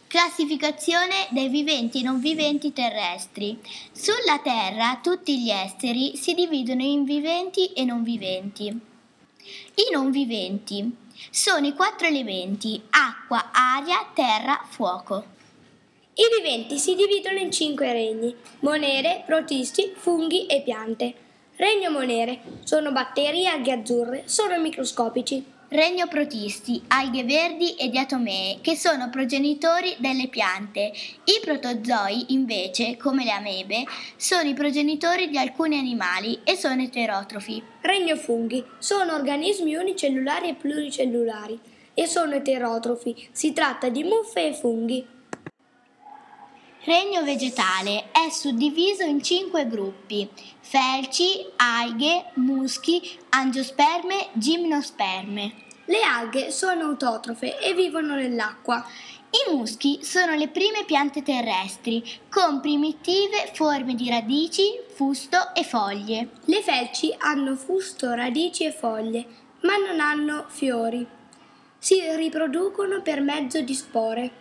Classificazione dei viventi e non viventi terrestri. Sulla Terra tutti gli esseri si dividono in viventi e non viventi. I non viventi sono i 4 elementi: acqua, aria, terra, fuoco. I viventi si dividono in 5 regni: monere, protisti, funghi e piante. Regno monere sono batteri e alghe azzurre, sono microscopici. Regno protisti, alghe verdi e diatomee, che sono progenitori delle piante. I protozoi, invece, come le amebe, sono i progenitori di alcuni animali e sono eterotrofi. Regno funghi sono organismi unicellulari e pluricellulari e sono eterotrofi. Si tratta di muffe e funghi. Regno vegetale è suddiviso in 5 gruppi: felci, alghe, muschi, angiosperme, gimnosperme. Le alghe sono autotrofe e vivono nell'acqua. I muschi sono le prime piante terrestri, con primitive forme di radici, fusto e foglie. Le felci hanno fusto, radici e foglie, ma non hanno fiori. Si riproducono per mezzo di spore.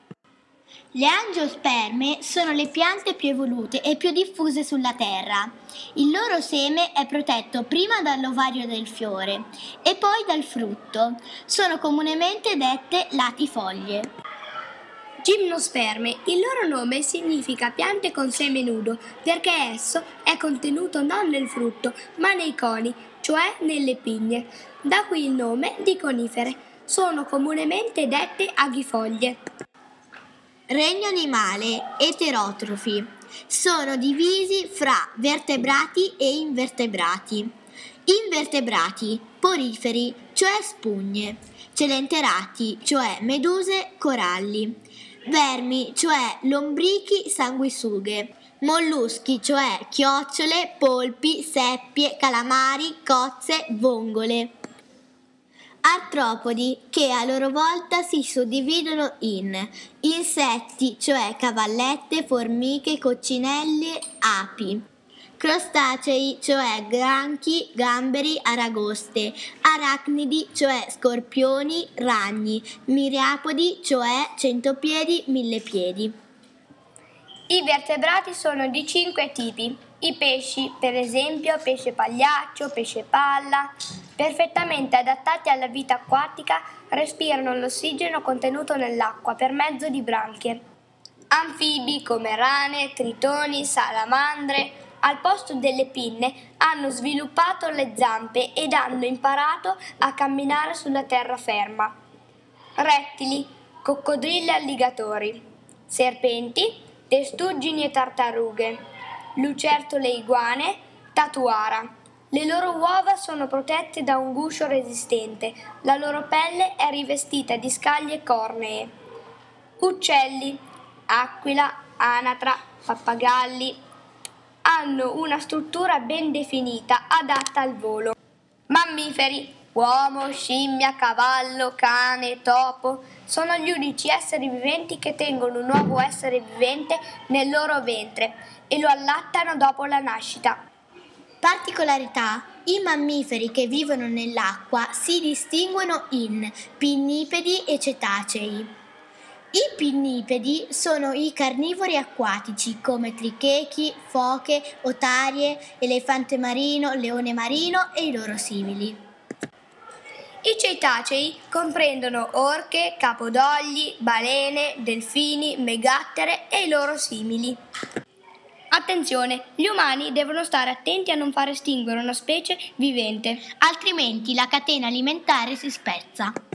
Le angiosperme sono le piante più evolute e più diffuse sulla Terra. Il loro seme è protetto prima dall'ovario del fiore e poi dal frutto. Sono comunemente dette latifoglie. Gimnosperme. Il loro nome significa piante con seme nudo, perché esso è contenuto non nel frutto, ma nei coni, cioè nelle pigne. Da qui il nome di conifere. Sono comunemente dette aghifoglie. Regno animale, eterotrofi. Sono divisi fra vertebrati e invertebrati. Invertebrati, poriferi, cioè spugne. Celenterati, cioè meduse, coralli. Vermi, cioè lombrichi, sanguisughe. Molluschi, cioè chiocciole, polpi, seppie, calamari, cozze, vongole. Artropodi, che a loro volta si suddividono in insetti, cioè cavallette, formiche, coccinelle, api. Crostacei, cioè granchi, gamberi, aragoste. Arachnidi, cioè scorpioni, ragni. Miriapodi, cioè centopiedi, millepiedi. I vertebrati sono di 5 tipi. I pesci, per esempio pesce pagliaccio, pesce palla, perfettamente adattati alla vita acquatica, respirano l'ossigeno contenuto nell'acqua per mezzo di branchie. Anfibi come rane, tritoni, salamandre, al posto delle pinne hanno sviluppato le zampe ed hanno imparato a camminare sulla terraferma. Rettili, coccodrilli e alligatori. Serpenti, testuggini e tartarughe. Lucertole e iguane, tatuara. Le loro uova sono protette da un guscio resistente, la loro pelle è rivestita di scaglie cornee. Uccelli, aquila, anatra, pappagalli, hanno una struttura ben definita, adatta al volo. Mammiferi, uomo, scimmia, cavallo, cane, topo, sono gli unici esseri viventi che tengono un nuovo essere vivente nel loro ventre e lo allattano dopo la nascita. Particolarità: i mammiferi che vivono nell'acqua si distinguono in pinnipedi e cetacei. I pinnipedi sono i carnivori acquatici come trichechi, foche, otarie, elefante marino, leone marino e i loro simili. I cetacei comprendono orche, capodogli, balene, delfini, megattere e i loro simili. Attenzione, gli umani devono stare attenti a non far estinguere una specie vivente, Altrimenti la catena alimentare si spezza.